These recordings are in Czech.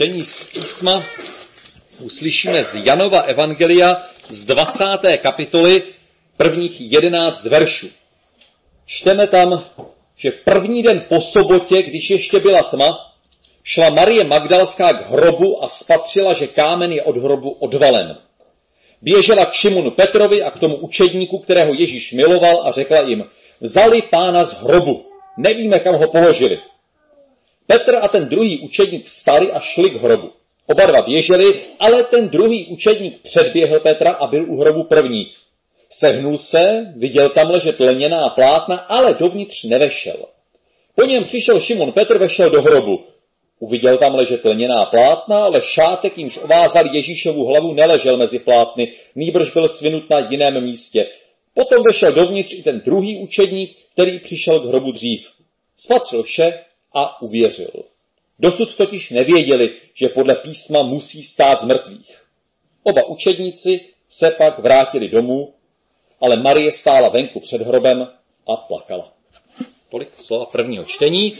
Čtení z písma uslyšíme z Janova evangelia z 20. kapitoly prvních 11 veršů. Čteme tam, že první den po sobotě, když ještě byla tma, šla Marie Magdalská k hrobu a spatřila, že kámen je od hrobu odvalen. Běžela k Šimonu Petrovi a k tomu učedníku, kterého Ježíš miloval, a řekla jim: vzali pána z hrobu, nevíme, kam ho položili. Petr a ten druhý učedník vstali a šli k hrobu. Oba dva běželi, ale ten druhý učedník předběhl Petra a byl u hrobu první. Sehnul se, viděl tam ležet lněná plátna, ale dovnitř nevešel. Po něm přišel Šimon Petr, vešel do hrobu. Uviděl tam ležet lněná plátna, ale šátek, jímž ovázal Ježíšovu hlavu, neležel mezi plátny, nýbrž byl svinut na jiném místě. Potom vešel dovnitř i ten druhý učedník, který přišel k hrobu dřív. Spatřil vše a uvěřil. Dosud totiž nevěděli, že podle písma musí stát z mrtvých. Oba učedníci se pak vrátili domů, ale Marie stála venku před hrobem a plakala. Tolik slova prvního čtení.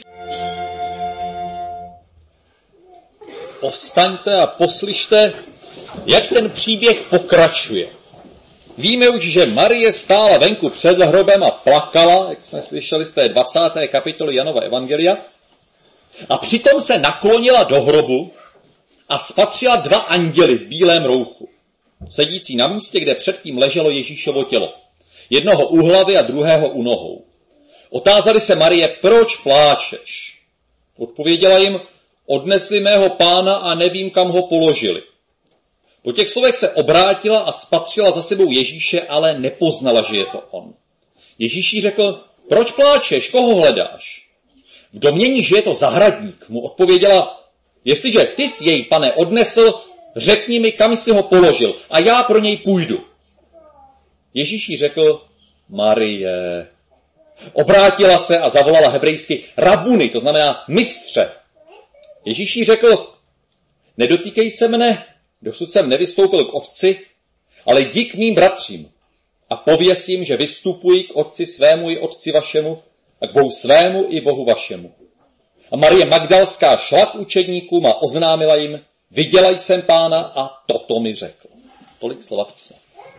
Povstaňte a poslyšte, jak ten příběh pokračuje. Víme už, že Marie stála venku před hrobem a plakala, jak jsme slyšeli z té 20. kapitoly Janova evangelia, a přitom se naklonila do hrobu a spatřila dva anděly v bílém rouchu, sedící na místě, kde předtím leželo Ježíšovo tělo. Jednoho u hlavy a druhého u nohou. Otázali se Marie: proč pláčeš? Odpověděla jim: odnesli mého pána a nevím, kam ho položili. Po těch slovech se obrátila a spatřila za sebou Ježíše, ale nepoznala, že je to on. Ježíš jí řekl: proč pláčeš, koho hledáš? V domnění, že je to zahradník, mu odpověděla: jestliže ty jsi jej, pane, odnesl, řekni mi, kam jsi ho položil, a já pro něj půjdu. Ježíš jí řekl: Marie. Obrátila se a zavolala hebrejsky rabuni, to znamená mistře. Ježíš jí řekl: nedotýkej se mne, dosud jsem nevystoupil k otci, ale jdi k mým bratřím a pověz jim, že vystupuji k otci svému i otci vašemu a k Bohu svému i Bohu vašemu. A Marie Magdalská šla k učedníkům a oznámila jim: viděla jsem pána a toto mi řekl. Tolik slova písma.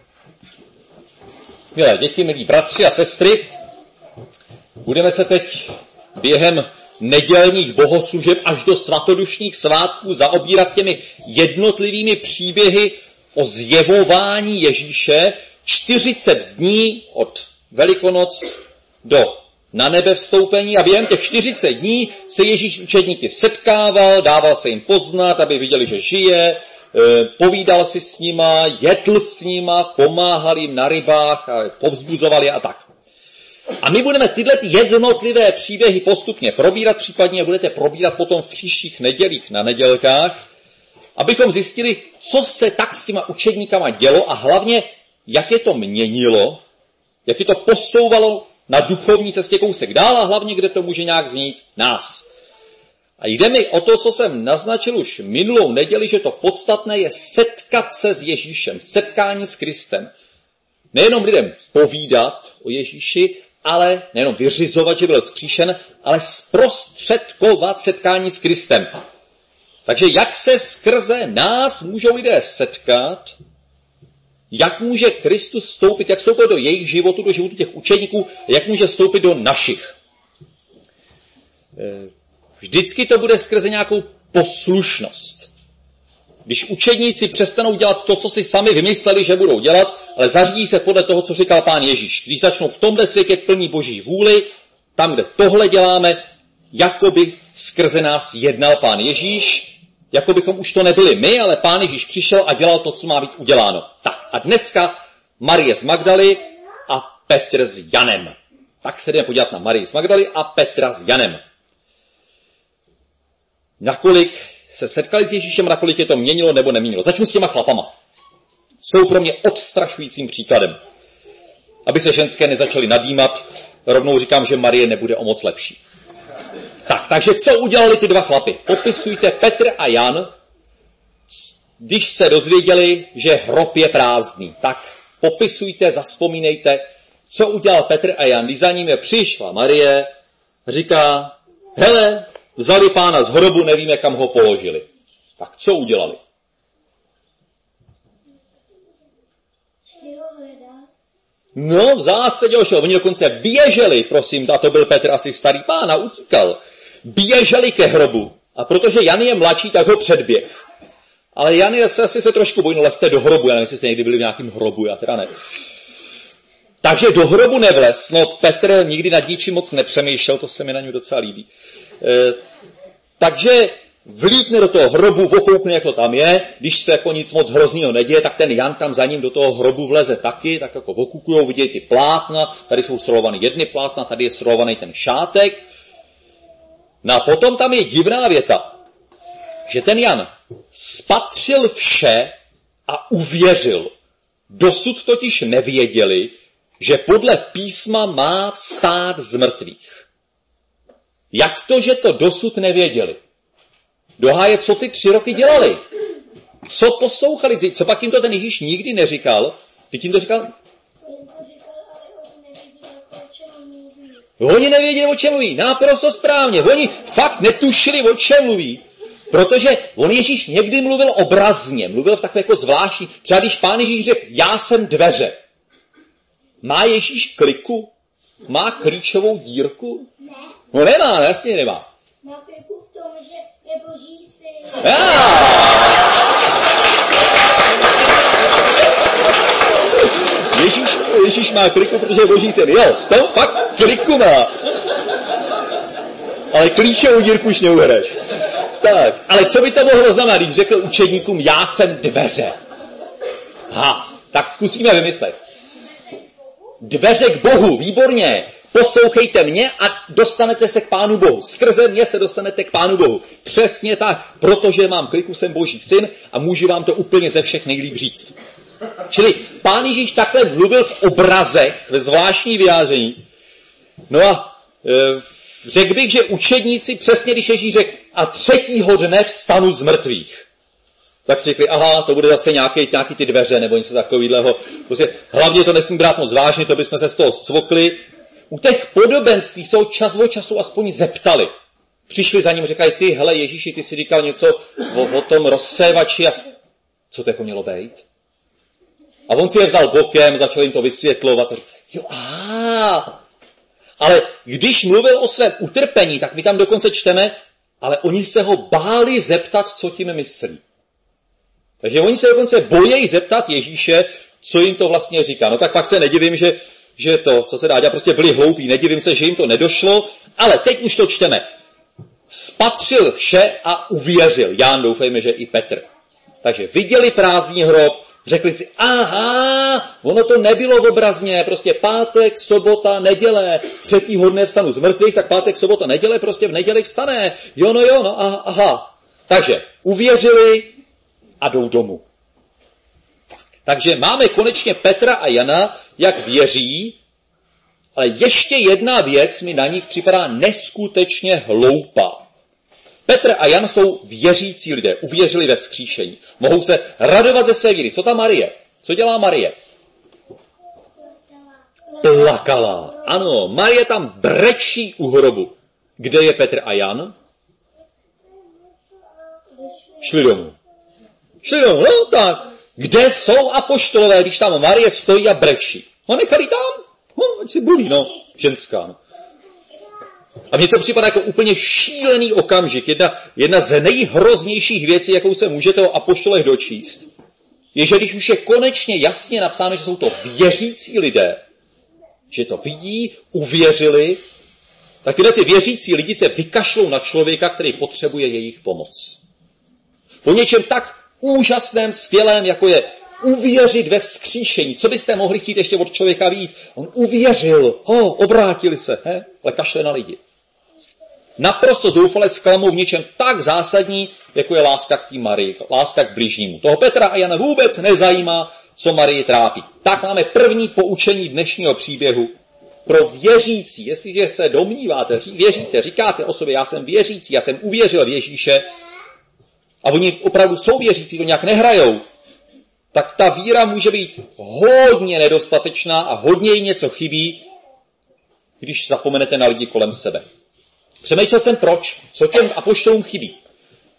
Milé děti, milí bratři a sestry, budeme se teď během nedělních bohoslužeb až do svatodušních svátků zaobírat těmi jednotlivými příběhy o zjevování Ježíše 40 dní od Velikonoc do na nebe vstoupení, a během těch 40 dní se Ježíš učedníky setkával, dával se jim poznat, aby viděli, že žije, povídal si s nima, jedl s nima, pomáhal jim na rybách, a povzbuzoval je a tak. A my budeme tyhle jednotlivé příběhy postupně probírat, případně budete probírat potom v příštích nedělích na nedělkách, abychom zjistili, co se tak s těma učedníkama dělo a hlavně, jak je to měnilo, jak je to posouvalo na duchovní cestě kousek dál a hlavně, kde to může nějak změnit nás. A jde mi o to, co jsem naznačil už minulou neděli, že to podstatné je setkat se s Ježíšem, setkání s Kristem. Nejenom lidem povídat o Ježíši, ale nejenom vyřizovat, že byl vzkříšen, ale zprostředkovat setkání s Kristem. Takže jak se skrze nás můžou lidé setkat, jak může Kristus vstoupit, jak vstoupit do jejich životu, do životu těch učeníků, jak může vstoupit do našich. Vždycky to bude skrze nějakou poslušnost. Když učedníci přestanou dělat to, co si sami vymysleli, že budou dělat, ale zařídí se podle toho, co říkal Pán Ježíš. Když začnou v tomhle světě plní Boží vůli, tam, kde tohle děláme, jako by skrze nás jednal Pán Ježíš, jako bychom už to nebyli my, ale Pán Ježíš přišel a dělal to, co má být uděláno. Tak a dneska Marie z Magdaly a Petr s Janem. Tak se jdeme podívat na Marii z Magdaly a Petra s Janem. Nakolik se setkali s Ježíšem, nakolik je to měnilo nebo neměnilo. Začnu s těma chlapama. Jsou pro mě odstrašujícím příkladem. Aby se ženské nezačaly nadýmat, rovnou říkám, že Marie nebude o moc lepší. Takže co udělali ty dva chlapy? Popisujte Petr a Jan, když se dozvěděli, že hrob je prázdný. Tak popisujte, zavzpomínejte, co udělal Petr a Jan, když za ním přišla Marie, říká: hele, vzali pána z hrobu, nevíme, kam ho položili. Tak co udělali? No, v zásadě oni dokonce běželi, prosím, a to byl Petr asi starý pán a utíkal. Běželi ke hrobu. A protože Jan je mladší, tak ho předběh. Ale Jan je asi se trošku bojil, lezte do hrobu, já nevím, jestli jste někdy byli v nějakém hrobu, já teda ne. Takže do hrobu nevlez, no Petr nikdy nad ničím moc nepřemýšlel, to se mi na něm docela líbí. Takže vlítne do toho hrobu, okoukne, jak to tam je, když se jako nic moc hroznýho neděje, tak ten Jan tam za ním do toho hrobu vleze taky, tak jako okukujou, vidějí ty plátna, tady jsou srolovaný jedny plátna, tady je srolovaný ten šátek. No a potom tam je divná věta, že ten Jan spatřil vše a uvěřil. Dosud totiž nevěděli, že podle písma má vstát z mrtvých. Jak to, že to dosud nevěděli? Doháje, co ty 3 roky dělali? Co poslouchali? Co pak jim to ten Ježíš nikdy neříkal? Teď jim to říkal? Oni nevěděli, o čem mluví. Naprosto správně. Oni fakt netušili, o čem mluví. Protože on Ježíš někdy mluvil obrazně, mluvil v takové jako zvláštní. Třeba když Pán Ježíš řekl, já jsem dveře. Má Ježíš kliku? Má klíčovou dírku? Ne. No nemá, jasně nemá. Má kliku v tom, že je Boží syn. Ježíš má kliku, protože je Boží syn. Jo, v tom fakt kliku má. Ale klíčovou dírku už neuhreš. Tak, ale co by to mohlo znamenat, když řekl učedníkům, já jsem dveře? Tak zkusíme vymyslet. Dveře k Bohu, výborně. Poslouchejte mě a dostanete se k Pánu Bohu. Skrze mě se dostanete k Pánu Bohu. Přesně tak, protože mám kliku, jsem Boží syn a můžu vám to úplně ze všech nejlíp říct. Čili Pán Ježíš takhle mluvil v obrazech, ve zvláštní vyjádření. No a řekl bych, že učedníci přesně, když Ježíš řekl, a 3. dne vstanu z mrtvých. Tak si řekli, to bude zase nějaký ty dveře, nebo něco takového. Prostě hlavně to nesmí brát moc vážně, to bychom se z toho scvokli. U těch podobenství se čas od času aspoň zeptali. Přišli za ním, říkají, ty, hele Ježíši, ty si říkal něco o tom rozsévači a co to jako mělo být? A on si je vzal bokem, začal jim to vysvětlovat. Ale když mluvil o svém utrpení, tak my tam dokonce čteme, ale oni se ho báli zeptat, co tím myslí. Takže oni se dokonce bojejí zeptat Ježíše, co jim to vlastně říká. No tak pak se nedivím, že to, co se dá dělat, prostě byli hloupí. Nedivím se, že jim to nedošlo, ale teď už to čteme. Spatřil vše a uvěřil. Jan, doufejme, že i Petr. Takže viděli prázdný hrob, řekli si, ono to nebylo obrazně, prostě pátek, sobota, neděle, 3. dne vstanu z mrtvých, tak pátek, sobota, neděle, prostě v neděli vstane. Takže uvěřili a jdou domů. Takže máme konečně Petra a Jana, jak věří, ale ještě jedna věc mi na nich připadá neskutečně hloupá. Petr a Jan jsou věřící lidé, uvěřili ve vzkříšení. Mohou se radovat ze své víry. Co ta Marie? Co dělá Marie? Plakala. Ano, Marie tam brečí u hrobu. Kde je Petr a Jan? Šli domů, no tak. Kde jsou apoštolové, když tam Marie stojí a brečí? Nechali tam? Ať si bulí, ženská, A mně to připadá jako úplně šílený okamžik. Jedna z nejhroznějších věcí, jakou se můžete o apoštolech dočíst, je, že když už je konečně jasně napsáno, že jsou to věřící lidé, že to vidí, uvěřili, tak tyhle ty věřící lidi se vykašlou na člověka, který potřebuje jejich pomoc. Po něčem tak úžasném, skvělém, jako je uvěřit ve vzkříšení. Co byste mohli chtít ještě od člověka víc? On uvěřil, obrátili se, ale kašle na lidi. Naprosto zoufale zklamou v něčem tak zásadní, jako je láska k té Marii, láska k bližnímu. Toho Petra a Jana vůbec nezajímá, co Marii trápí. Tak máme první poučení dnešního příběhu. Pro věřící, jestliže se domníváte, věříte, říkáte o sobě, já jsem věřící, já jsem uvěřil v Ježíše, a oni opravdu jsou věřící, to nějak nehrajou, tak ta víra může být hodně nedostatečná a hodně jí něco chybí, když zapomenete na lidi kolem sebe. Přemýšlel jsem proč, co těm apoštolům chybí.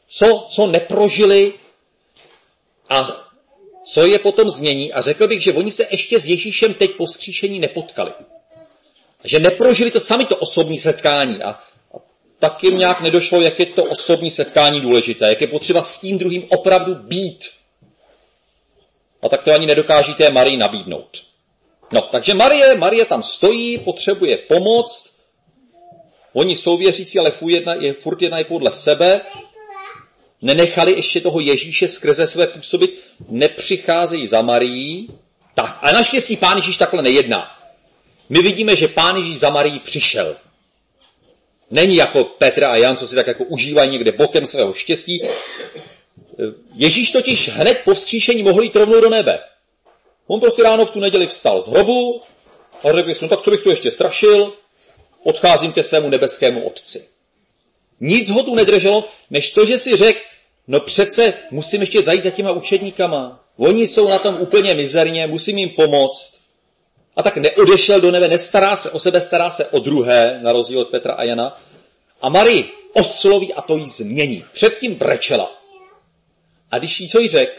co neprožili a co je potom změní. A řekl bych, že oni se ještě s Ježíšem teď po vzkříšení nepotkali. Že neprožili to sami to osobní setkání. A tak jim nějak nedošlo, jak je to osobní setkání důležité, jak je potřeba s tím druhým opravdu být. A tak to ani nedokážíte Marii nabídnout. No, takže Marie tam stojí, potřebuje pomoc. Oni jsou věřící, ale furt jednají podle sebe. Nenechali ještě toho Ježíše skrze své působit, nepřicházejí za Marií. Tak, a naštěstí Pán Ježíš takhle nejedná. My vidíme, že Pán Ježíš za Marií přišel. Není jako Petr a Jan, co si tak jako užívají někde bokem svého štěstí. Ježíš totiž hned po vzkříšení mohl jít rovnou do nebe. On prostě ráno v tu neděli vstal z hrobu a řekl si, no tak co bych tu ještě strašil, odcházím ke svému nebeskému Otci. Nic ho tu nedrželo, než to, že si řekl, no přece musím ještě zajít za těma učedníkama. Oni jsou na tom úplně mizerně, musím jim pomoct. A tak neodešel do nebe, nestará se o sebe, stará se o druhé, na rozdíl od Petra a Jana. A Marii osloví a to jí změní. Předtím brečela. A když jí co jí řekl?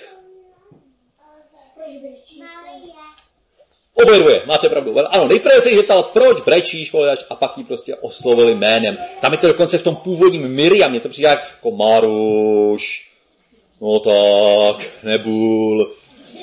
Obě máte pravdu. Ano, nejprve se jí zeptal, proč brečíš, a pak jí prostě oslovili jménem. Tam je to dokonce v tom původním Miriam, mě to přijde jako Maruš, no tak, nebůl.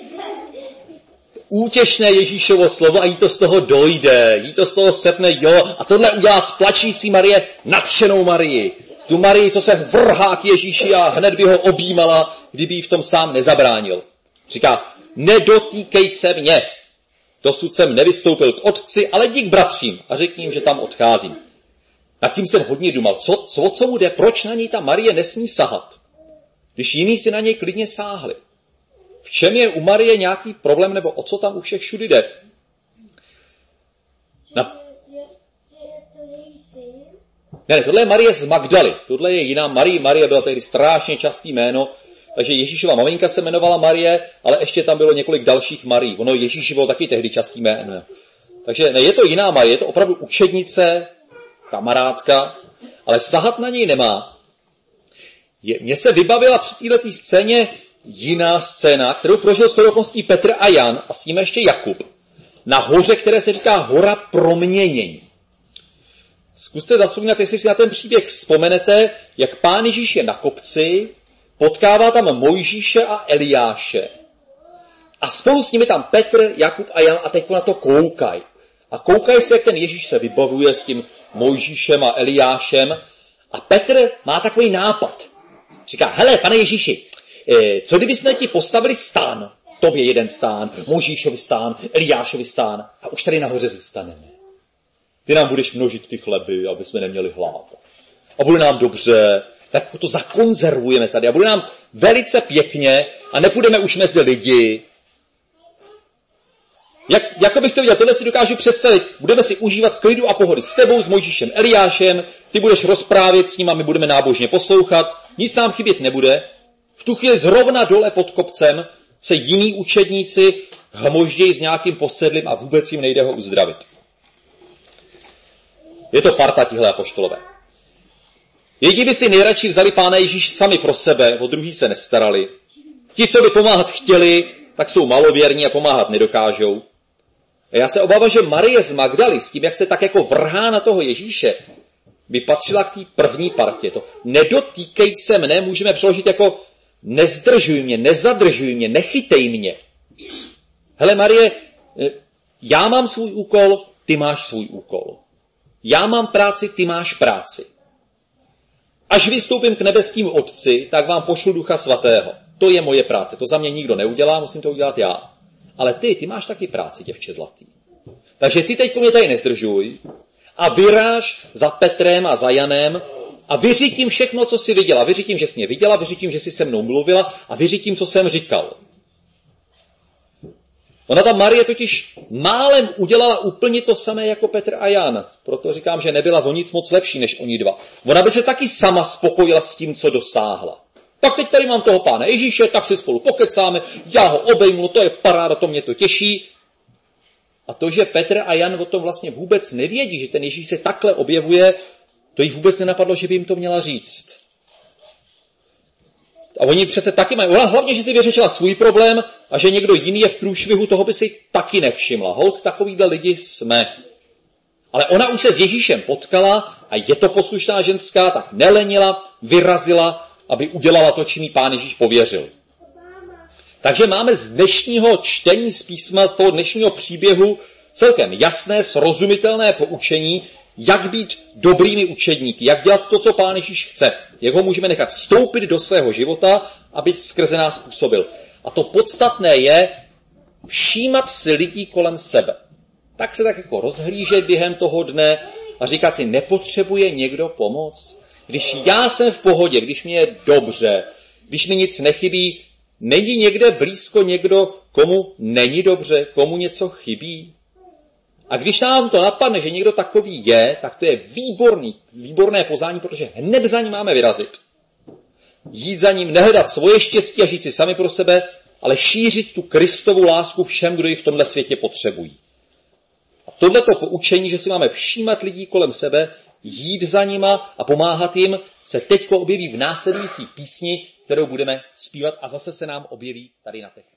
Útěšné Ježíšovo slovo a jí to z toho dojde, jí to z toho sepne, jo, a tohle udělá z plačící Marie nadšenou Marii. Tu Marii, co se vrhá k Ježíši a hned by ho objímala, kdyby jí v tom sám nezabránil. Říká, nedotýkej se mě. Dosud jsem nevystoupil k otci, ale jdi k bratřím a řekni jim, že tam odcházím. Nad tím jsem hodně důmal, co mu jde, proč na něj ta Marie nesmí sahat, když jiní si na něj klidně sáhli. V čem je u Marie nějaký problém, nebo o co tam u všech všudy jde? Ne, tohle je Marie z Magdaly, tohle je jiná Marie. Marie byla tehdy strašně častý jméno, takže Ježíšova maminka se jmenovala Marie, ale ještě tam bylo několik dalších Marií. Ono Ježíši bylo taky tehdy častý jméno. Takže ne, je to jiná Marie, je to opravdu učednice, kamarádka, ale sahat na něj nemá. Mně se vybavila při této scéně jiná scéna, kterou prožil s okolností Petr a Jan a s ním ještě Jakub. Na hoře, které se říká hora proměnění. Zkuste zavzpomínat, jestli si na ten příběh vzpomenete, jak Pán Ježíš je na kopci, potkává tam Mojžíše a Eliáše. A spolu s nimi tam Petr, Jakub a Jan a teď na to koukají. A koukají se, jak ten Ježíš se vybavuje s tím Mojžíšem a Eliášem. A Petr má takový nápad. Říká, hele, pane Ježíši, co kdyby jsme ti postavili stán? Tobě jeden stán, Mojžíšovi stán, Eliášovi stán a už tady nahoře zůstaneme. Ty nám budeš množit ty chleby, aby jsme neměli hlad. A bude nám dobře, tak to zakonzervujeme tady a bude nám velice pěkně a nepůjdeme už mezi lidi. Jak bych to viděl, tohle si dokážu představit. Budeme si užívat klidu a pohody s tebou, s Mojžíšem, Eliášem, ty budeš rozprávět s ním a my budeme nábožně poslouchat, nic nám chybět nebude. V tu chvíli zrovna dole pod kopcem se jiní učedníci hmoždějí s nějakým posedlým a vůbec jim nejde ho uzdravit. Je to parta tihle apoštolové. Jedni by si nejradši vzali Pána Ježíše sami pro sebe, o druhý se nestarali. Ti, co by pomáhat chtěli, tak jsou malověrní a pomáhat nedokážou. A já se obávám, že Marie z Magdaly s tím, jak se tak jako vrhá na toho Ježíše, by patřila k té první partě. To nedotýkej se mne můžeme přeložit jako nezdržuj mě, nezadržuj mě, nechytej mě. Hele Marie, já mám svůj úkol, ty máš svůj úkol. Já mám práci, ty máš práci. Až vystoupím k nebeskému Otci, tak vám pošlu Ducha Svatého. To je moje práce, to za mě nikdo neudělá, musím to udělat já. Ale ty máš taky práci, děvče zlatý. Takže ty teď mě tady nezdržuj a vyráž za Petrem a za Janem a vyřídím všechno, co jsi viděla. Vyřídím, že jsi mě viděla, vyřídím, že jsi se mnou mluvila a vyřídím, co jsem říkal. Ona ta Marie totiž málem udělala úplně to samé jako Petr a Jan. Proto říkám, že nebyla o nic moc lepší než oni dva. Ona by se taky sama spokojila s tím, co dosáhla. Tak teď tady mám toho Pána Ježíše, tak si spolu pokecáme, já ho obejmu, to je paráda, to mě to těší. A to, že Petr a Jan o tom vlastně vůbec nevědí, že ten Ježíš se takhle objevuje, to jí vůbec nenapadlo, že by jim to měla říct. A oni přece taky mají. Ona hlavně, že si vyřešila svůj problém a že někdo jiný je v průšvihu, toho by si taky nevšimla. Holt takovýhle lidi jsme. Ale ona už se s Ježíšem potkala a je to poslušná ženská, tak nelenila, vyrazila, aby udělala to, čím jí Pán Ježíš pověřil. Takže máme z dnešního čtení z písma, z toho dnešního příběhu celkem jasné, srozumitelné poučení, jak být dobrými učedníky, jak dělat to, co Pán Ježíš chce. Jak ho můžeme nechat vstoupit do svého života, aby skrze nás působil. A to podstatné je všímat si lidí kolem sebe. Tak se tak jako rozhlížet během toho dne a říkat si, nepotřebuje někdo pomoc? Když já jsem v pohodě, když mi je dobře, když mi nic nechybí, není někde blízko někdo, komu není dobře, komu něco chybí? A když nám to napadne, že někdo takový je, tak to je výborné pozvání, protože hned za ním máme vyrazit. Jít za ním, nehledat svoje štěstí a žít si sami pro sebe, ale šířit tu Kristovu lásku všem, kdo ji v tomhle světě potřebují. A tohleto poučení, že si máme všímat lidí kolem sebe, jít za nima a pomáhat jim, se teďko objeví v následující písni, kterou budeme zpívat a zase se nám objeví tady na těch